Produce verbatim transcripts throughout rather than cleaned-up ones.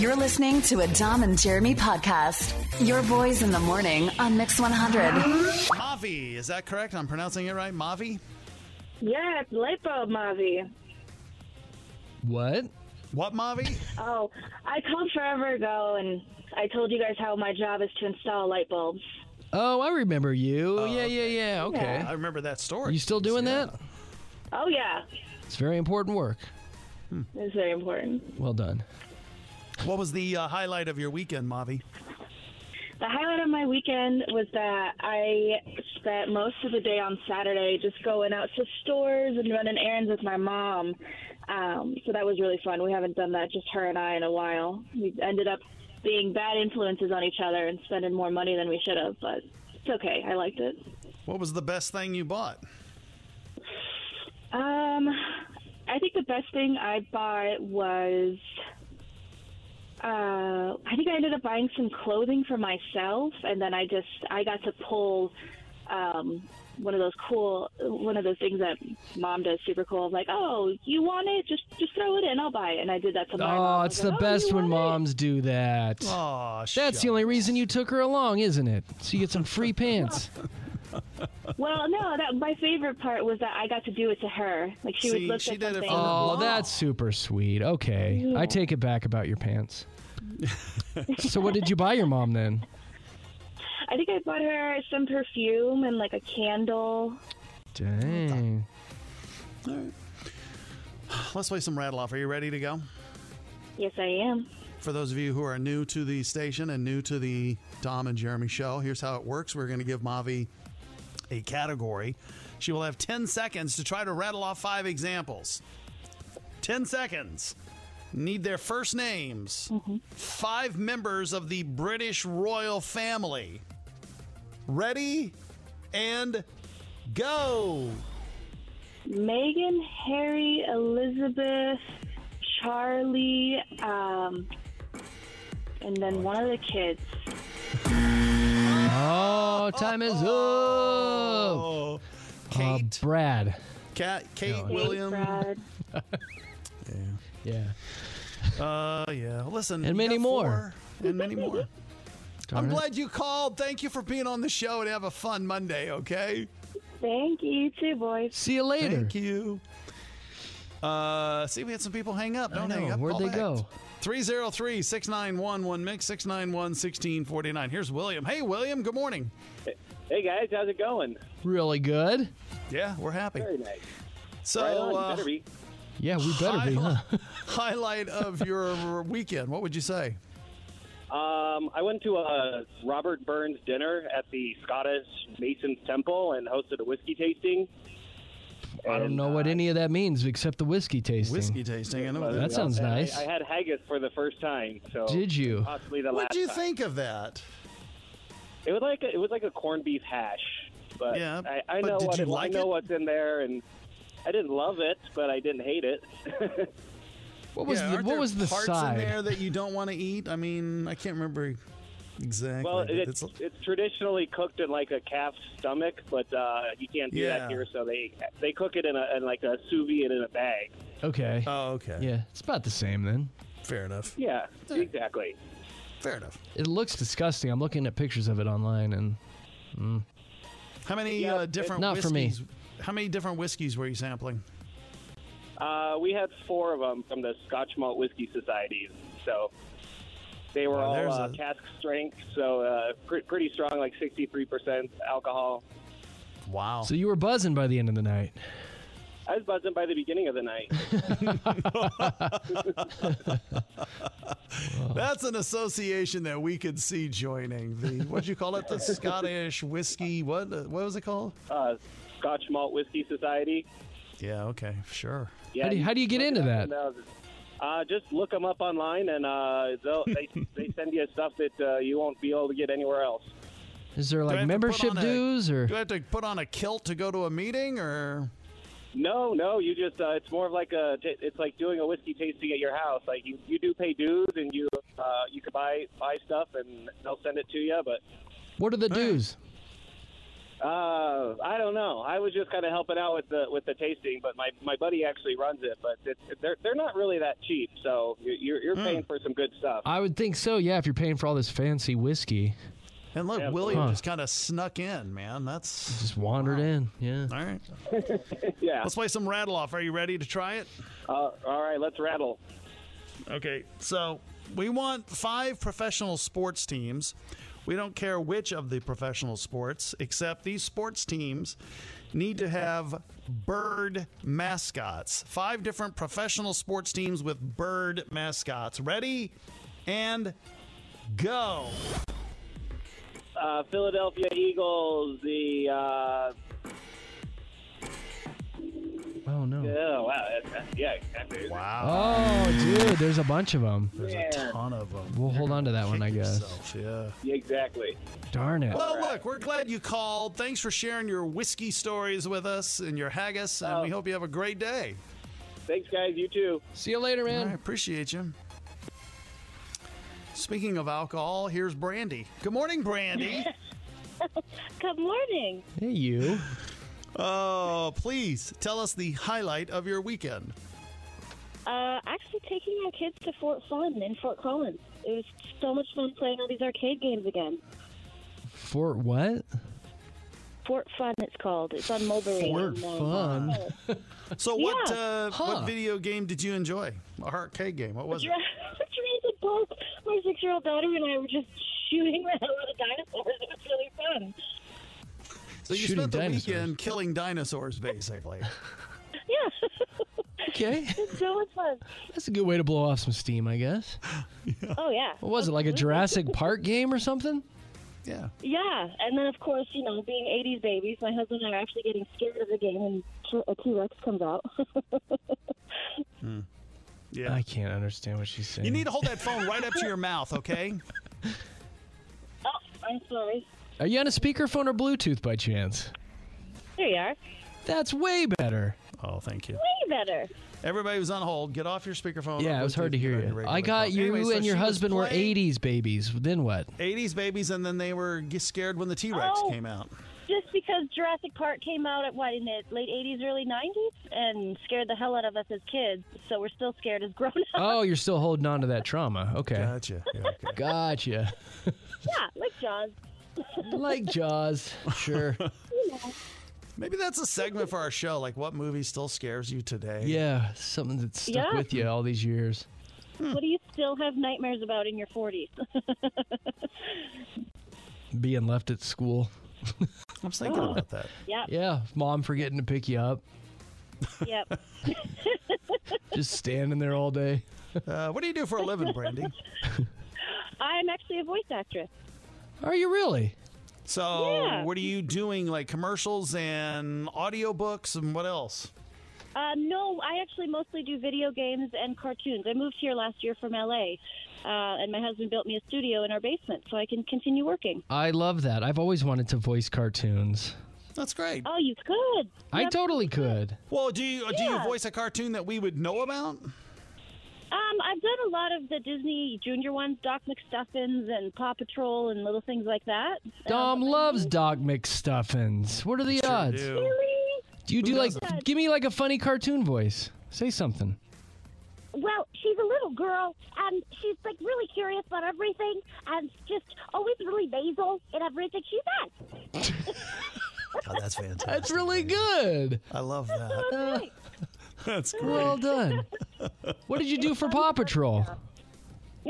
You're listening to a Dom and Jeremy podcast. Your boys in the morning on Mix one hundred. Mavi, is that correct? I'm pronouncing it right? Mavi? Yeah, it's light bulb Mavi. What? What, Mavi? Oh, I called forever ago and I told you guys how my job is to install light bulbs. Oh, I remember you. Oh, yeah, yeah, yeah. Okay. I remember that story. You still doing Yeah. that? Oh, yeah. It's very important work. It's very important. Well done. What was the uh, highlight of your weekend, Mavi? The highlight of my weekend was that I spent most of the day on Saturday just going out to stores and running errands with my mom. Um, so that was really fun. We haven't done that, just her and I, in a while. We ended up being bad influences on each other and spending more money than we should have, but it's okay. I liked it. What was the best thing you bought? Um, I think the best thing I bought was, uh, I think I ended up buying some clothing for myself, and then I just, I got to pull, um, one of those cool, one of those things that mom does super cool, like, oh, you want it? Just, just throw it in, I'll buy it. And I did that to my mom. Oh, I it's was the like, best you when want it? moms do that. Oh, That's the only reason you took her along, isn't it? So you get some free pants. Well, no, that my favorite part was that I got to do it to her. Like she See, would look she at did it something. for the Oh, Wow. that's super sweet. Okay. Yeah. I take it back about your pants. So what did you buy your mom then? I think I bought her some perfume and like a candle. Dang. All right. Let's play some Rattle Off. Are you ready to go? Yes, I am. For those of you who are new to the station and new to the Dom and Jeremy show, here's how it works. We're going to give Mavi a category. She will have ten seconds to try to rattle off five examples. ten seconds. Need their first names. Mm-hmm. Five members of the British royal family. Ready and go. Meghan, Harry, Elizabeth, Charlie, um, and then one of the kids. Oh, time is up. Oh, Uh, Kate, Brad. Kat, Kate, No. William. Brad. Yeah. Uh, yeah. Listen, And you many got more. four, and many more. Darn I'm it. glad you called. Thank you for being on the show and have a fun Monday, okay? Thank you, you too, boys. See you later. Thank you. Uh, see, we had some people hang up. I Don't know. hang up. Where'd Call they back. go? three oh three, six nine one, one mix, six nine one, one six four nine. Here's William. Hey, William. Good morning. Hey guys, how's it going? Really good. Yeah, we're happy. Very nice. So, right on, you uh, better be. Yeah, we better be, huh? highlight of your weekend. What would you say? Um, I went to a Robert Burns dinner at the Scottish Masons Temple and hosted a whiskey tasting. I don't And, know what uh, any of that means except the whiskey tasting. Whiskey tasting. I know uh, that. That sounds and I- nice. I, had haggis for the first time. So Did you? Possibly the What last did you time. think of that? It was like a, it was like a corned beef hash, but Yeah, I, I but know did what you it, like I know it? what's in there, and I didn't love it, but I didn't hate it. What was yeah, the aren't what there was the parts side? in there that you don't want to eat? I mean, I can't remember exactly. Well, but it's, it's traditionally cooked in like a calf's stomach, but uh, you can't do Yeah. that here. So they they cook it in a in like a sous vide in a bag. Okay. oh, okay. Yeah, it's about the same then. Fair enough. Yeah, exactly. Fair enough. It looks disgusting. I'm looking at pictures of it online, and How many Yeah, uh, different Not for me. whiskeys? How many different whiskeys were you sampling? Uh, we had four of them from the Scotch Malt Whiskey Societies. So they were Well, all there's uh, a- cask strength, so uh, pre- pretty strong, like sixty-three percent alcohol. Wow. so you were buzzing by the end of the night. I was buzzing by the beginning of the night. That's an association that we could see joining. The what'd you call it? The Scottish whiskey. What? uh, What was it called? Uh, Scotch Malt Whiskey Society. Yeah. Okay. Sure. Yeah, How do you- how do you get look into it that? up and, uh, Uh, just look them up online, and uh, they'll, they they send you stuff that uh, you won't be able to get anywhere else. Is there Do I like have to put membership on a- dues or? Do I have to put on a kilt to go to a meeting, or? No, no, you just uh, it's more of like a it's like doing a whiskey tasting at your house. Like you, you do pay dues, and you uh, you can buy buy stuff, and they'll send it to you. But What are the All right. dues? Uh, I don't know. I was just kind of helping out with the with the tasting, but my, my buddy actually runs it. But it's, they're they're not really that cheap, so you're you're paying Mm. for some good stuff. I would think so, yeah, if you're paying for all this fancy whiskey. And look, Yeah, William huh. just kind of snuck in, man. That's Just wandered in, yeah. all right. Yeah. Let's play some rattle off. Are you ready to try it? Uh, all right, let's rattle. Okay, so we want five professional sports teams. We don't care which of the professional sports, except these sports teams need to have bird mascots. Five different professional sports teams with bird mascots. Ready? And go. Uh, Philadelphia Eagles, the uh, Oh, no. oh wow, that's, that's, yeah, exactly. Wow. Oh, dude, there's a bunch of them. There's a ton of them. We'll hold on to that one, I Kick guess. yourself, yeah. Yeah, exactly. Darn it. Well, look, we're glad you called. Thanks for sharing your whiskey stories with us and your haggis, and Oh. we hope you have a great day. Thanks, guys. You too. See you later, I man. appreciate you. Speaking of alcohol, here's Brandy. Good morning, Brandy. Good morning. Hey, you. Oh, please tell us the highlight of your weekend. Uh, actually taking our kids to Fort Fun in Fort Collins. It was so much fun playing all these arcade games again. Fort what? Fort Fun, it's called. It's on Mulberry. Fort and, uh, Fun. So, what Yeah. uh, Huh. what video game did you enjoy? A arcade game. What was it? Jurassic Park. My six-year-old daughter and I were just shooting the hell out of dinosaurs. It was really fun. So you Shooting spent the dinosaurs. weekend killing dinosaurs, basically. Yeah, Okay. it's so much fun. That's a good way to blow off some steam, I guess. Oh, yeah. What was it, like a Jurassic Park game or something? Yeah. Yeah, and then, of course, you know, being eighties babies, my husband and I are actually getting scared of the game when T- a T-Rex comes out. Yeah. I can't understand what she's saying. You need to hold that phone right up to your mouth, okay? Oh, I'm sorry. Are you on a speakerphone or Bluetooth by chance? There you are. That's way better. Oh, thank you. Way better. Everybody who's on hold, get off your speakerphone. Yeah, or it was hard Bluetooth, to hear get on your you. regular I got phone. you Anyway, so and your she was husband were playing eighties babies. Then what? eighties babies, and then they were g- scared when the T-Rex Oh. came out. Just because Jurassic Park came out at, what, in the late eighties, early nineties? And scared the hell out of us as kids, so we're still scared as grown-ups. Oh, you're still holding on to that trauma. Okay. Gotcha. Yeah, okay. Gotcha. Yeah, like Jaws. Like Jaws. Sure. Maybe that's a segment for our show. Like, what movie still scares you today? Yeah, something that's stuck Yeah. with you all these years. What do you still have nightmares about in your forties? Being left at school. I was thinking about that. Yep, Yeah, mom forgetting to pick you up. yep. Just standing there all day. Uh, what do you do for a living, Brandy? I'm actually a voice actress. Are you really? So, Yeah. what are you doing? Like commercials and audiobooks and what else? Uh, no, I actually mostly do video games and cartoons. I moved here last year from L A, uh, and my husband built me a studio in our basement so I can continue working. I love that. I've always wanted to voice cartoons. That's great. Oh, you could. I Yep. totally could. Well, do you do you Yeah. voice a cartoon that we would know about? Um, I've done a lot of the Disney Junior ones, Doc McStuffins and Paw Patrol and little things like that. Dom Um, loves Doc McStuffins. What are the Sure odds? do. Really? Do you Who do like, doesn't? give me like a funny cartoon voice. Say something. Well, she's a little girl, and she's like really curious about everything, and just always really nasal in everything she does. Oh, that's fantastic. That's really good. I love that. Uh, That's great. well done. What did you do for Paw Patrol? Yeah,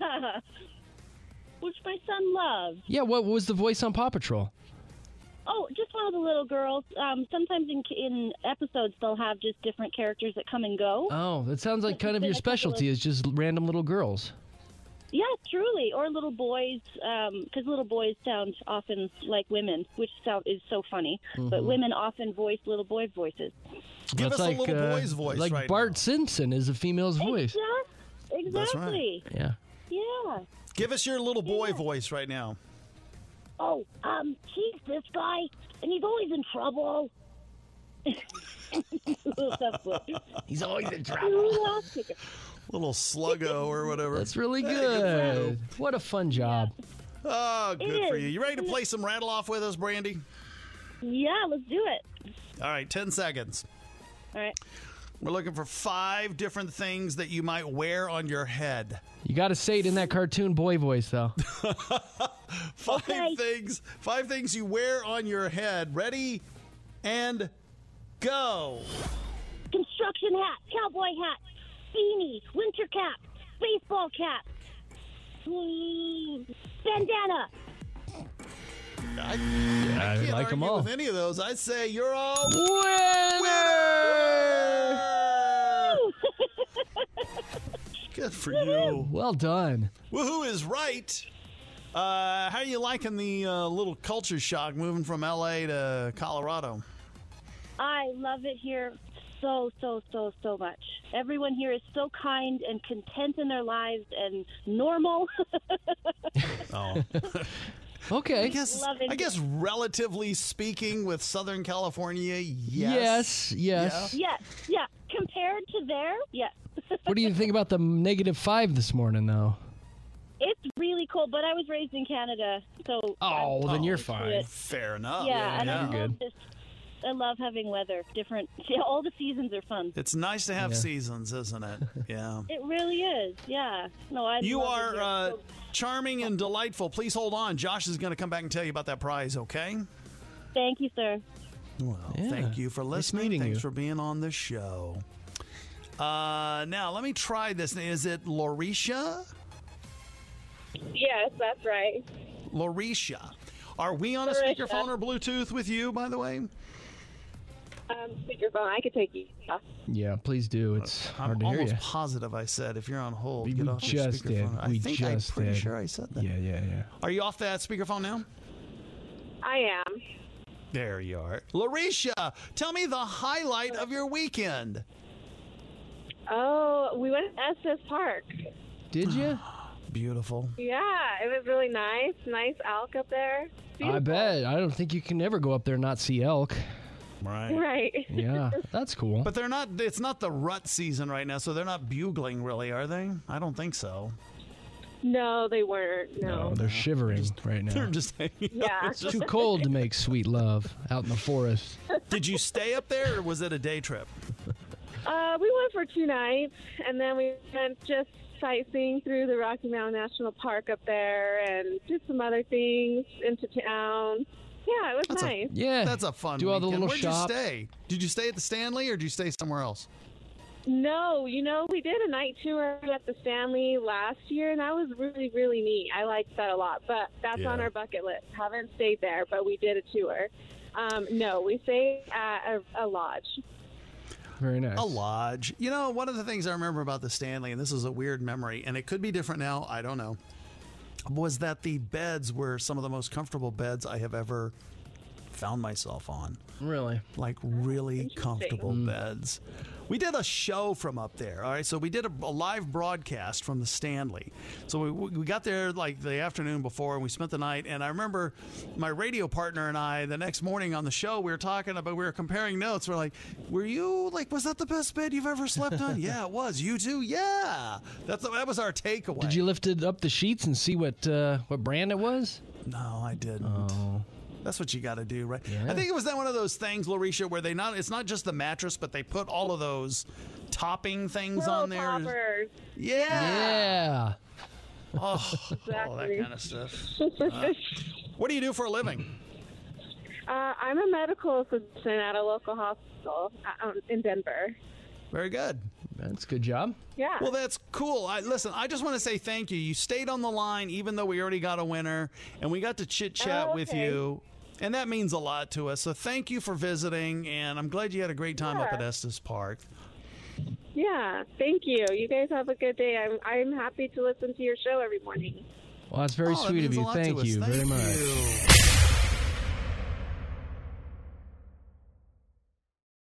which my son loves. Yeah, what was the voice on Paw Patrol? Oh, just one of the little girls. Um, sometimes in in episodes they'll have just different characters that come and go. Oh, that sounds like kind of Been your a couple specialty of- is just random little girls. Yeah, truly, or little boys, because little boys sound often like women, which sound is so funny. But women often voice little boy voices. Give That's us like, a little uh, boy's voice Like right Bart now. Simpson is a female's voice. Exactly. That's right. Exactly. Yeah. Yeah. Give us your little boy voice right now. Oh, um, he's this guy, and he's always in trouble. That's what. He's always in trouble. Little sluggo or whatever. That's really Hey, good for you. good. What a fun job. Oh, good for is. you. You ready to play some rattle off with us, Brandy? Yeah, let's do it. All right, ten seconds. All right. We're looking for five different things that you might wear on your head. You got to say it in that cartoon boy voice, though. Five Okay. things. Five things you wear on your head. Ready and go. Construction hat, cowboy hat, beanie, winter cap, baseball cap, mm, bandana. I, Yeah, I can't like 'em argue all. with any of those. I'd say you're all good for you. Well done. Woohoo is right. Uh, how are you liking the uh, little culture shock moving from L A to Colorado? I love it here so, so, so, so much. Everyone here is so kind and content in their lives and normal. Oh, Okay. I guess. Love it. I guess, relatively speaking, with Southern California, Yes, yes. yes. Yes, yeah. Compared to there, yes. What do you think about the negative five this morning, though? It's really cold, but I was raised in Canada, so. Oh, I'm then you're used to fine. it. Fair enough. Yeah, and I you're love good. this. I love having weather. Different. Yeah, all the seasons are fun. It's nice to have Yeah. seasons, isn't it? Yeah. It really is. Yeah. No, I. You love it are here. uh, So- charming and delightful. Please hold on. Josh is going to come back and tell you about that prize, okay? Thank you, sir. Well, Yeah. thank you for Nice listening. meeting Thanks you. for being on the show. Uh, now, let me try this. Is it Lauricia? Yes, that's right. Lauricia. Are we on a Lauricia. speakerphone or Bluetooth with you, by the way? Um, speakerphone. I could take you. Yeah, please do. It's hard I'm to hear almost you. positive I said if you're on hold, We get off your just did. speakerphone. I We think just I'm pretty did. sure I said that. Yeah, yeah, yeah. Are you off that speakerphone now? I am. There you are. Lauricia, tell me the highlight of your weekend. Oh, we went to Estes Park. Did you? Beautiful. Yeah, it was really nice. Nice elk up there. I Beautiful. bet. I don't think you can ever go up there and not see elk. Right. Right. Yeah, that's cool. But they're not, it's not the rut season right now, so they're not bugling really, are they? I don't think so. No, they weren't. No. No, they're shivering right They're now. just hanging out. Yeah. It's Too just- cold to make sweet love out in the forest. Did you stay up there or was it a day trip? Uh, we went for two nights, and then we went just sightseeing through the Rocky Mountain National Park up there, and did some other things into town. Yeah, it was That's a- nice. Yeah. That's a fun Do all the weekend. little Where'd shops. you stay? Did you stay at the Stanley or did you stay somewhere else? No, you know, we did a night tour at the Stanley last year, and that was really, really neat. I liked that a lot, but that's Yeah. on our bucket list. Haven't stayed there, but we did a tour. Um, no, we stayed at a, a lodge. Very nice. A lodge. You know, one of the things I remember about the Stanley, and this is a weird memory, and it could be different now, I don't know, was that the beds were some of the most comfortable beds I have ever found myself on. Really? Like really comfortable beds. We did a show from up there. All right, so we did a, a live broadcast from the Stanley. So we we got there like the afternoon before, and we spent the night. And I remember my radio partner and I the next morning on the show we were talking about we were comparing notes. We're like, were you like was that the best bed you've ever slept on? Yeah, it was. You too? Yeah. That's that was our takeaway. Did you lift it up the sheets and see what uh, what brand it was? No, I didn't. Oh. That's what you got to do, right? Yeah. I think it was that one of those things, Lauricia, where they not—it's not just the mattress, but they put all of those topping things Pillow on there. toppers. Yeah. Yeah. Oh, all that Exactly. kind of stuff. Uh, what do you do for a living? Uh, I'm a medical assistant at a local hospital um, in Denver. Very good. That's a good job. Yeah. Well, that's cool. I, listen, I just want to say thank you. You stayed on the line, even though we already got a winner, and we got to chit chat Oh, with okay. you. And that means a lot to us. So thank you for visiting, and I'm glad you had a great time up Yeah. at Estes Park. Yeah, thank you. You guys have a good day. I'm I'm happy to listen to your show every morning. Well, that's very Oh, that sweet of means a you. lot to Thank us. you Thank very much. you.